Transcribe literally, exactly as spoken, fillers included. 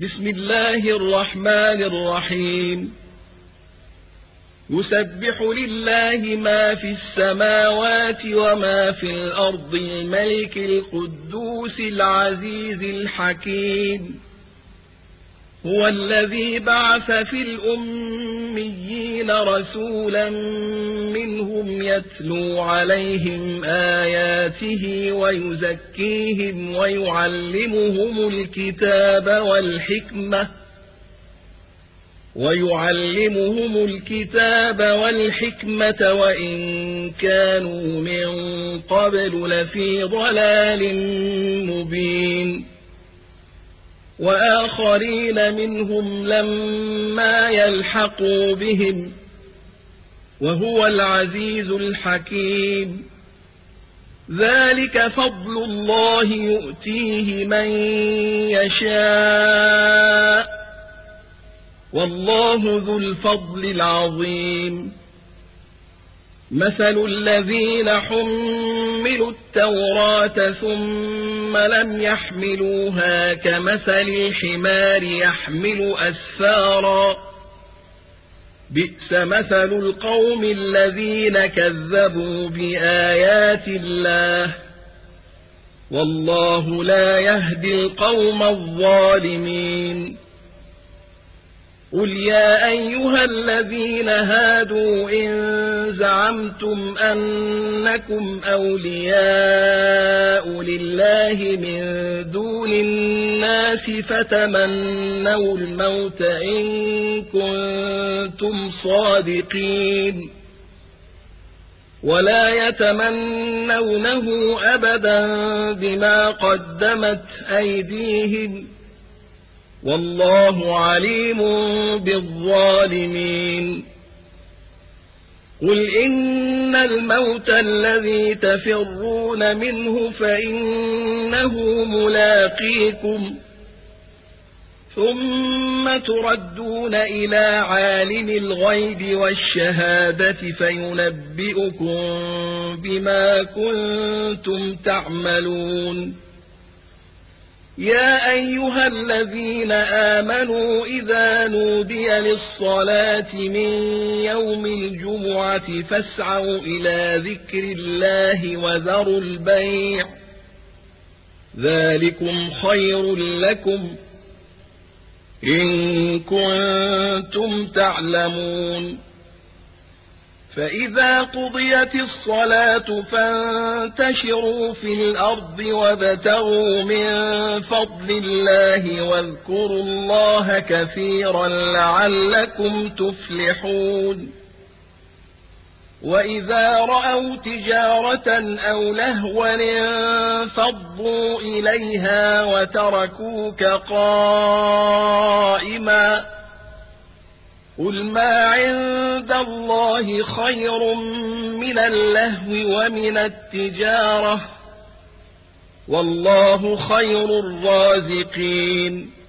بسم الله الرحمن الرحيم يسبح لله ما في السماوات وما في الأرض الملك القدوس العزيز الحكيم هو الذي بعث في الأميين رسولا منهم يتلو عليهم آياته ويزكيهم ويعلمهم الكتاب والحكمة ويعلمهم الكتاب والحكمة وإن كانوا من قبل لفي ضلال مبين وآخرين منهم لما يلحقوا بهم وهو العزيز الحكيم ذلك فضل الله يؤتيه من يشاء والله ذو الفضل العظيم مثل الذين حملوا التوراة ثم لم يحملوها كمثل الحمار يحمل أسفارا بئس مثل القوم الذين كذبوا بآيات الله والله لا يهدي القوم الظالمين قل يا أيها الذين هادوا إن زعمتم أنكم أولياء لله من دون الناس فتمنوا الموت إن كنتم صادقين ولا يتمنونه أبدا بما قدمت أيديهم والله عليم بالظالمين قل إن الموت الذي تفرون منه فإنه ملاقيكم ثم تردون إلى عالم الغيب والشهادة فينبئكم بما كنتم تعملون يا أيها الذين آمنوا إذا نودي للصلاة من يوم الجمعة فاسعوا إلى ذكر الله وذروا البيع ذلكم خير لكم إن كنتم تعلمون فإذا قضيت الصلاة فانتشروا في الأرض وابتغوا من فضل الله واذكروا الله كثيرا لعلكم تفلحون وإذا رأوا تجارة أو لهوا انفضوا إليها وتركوك قائما قل ما عند الله خير من اللهو ومن التجارة والله خير الرازقين